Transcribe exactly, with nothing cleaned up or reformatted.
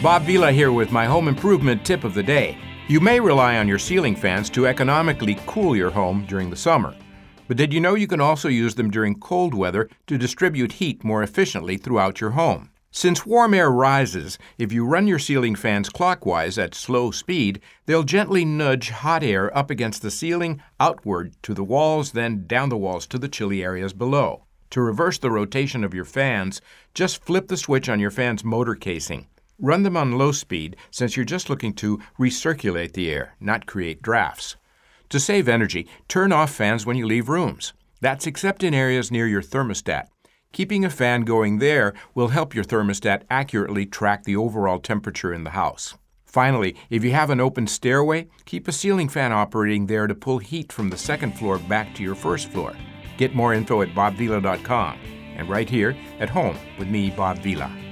Bob Vila here with my home improvement tip of the day. You may rely on your ceiling fans to economically cool your home during the summer. But did you know you can also use them during cold weather to distribute heat more efficiently throughout your home? Since warm air rises, if you run your ceiling fans clockwise at slow speed, they'll gently nudge hot air up against the ceiling, outward to the walls, then down the walls to the chilly areas below. To reverse the rotation of your fans, just flip the switch on your fan's motor casing. Run them on low speed since you're just looking to recirculate the air, not create drafts. To save energy, turn off fans when you leave rooms. That's except in areas near your thermostat. Keeping a fan going there will help your thermostat accurately track the overall temperature in the house. Finally, if you have an open stairway, keep a ceiling fan operating there to pull heat from the second floor back to your first floor. Get more info at bob vila dot com and right here at home with me, Bob Vila.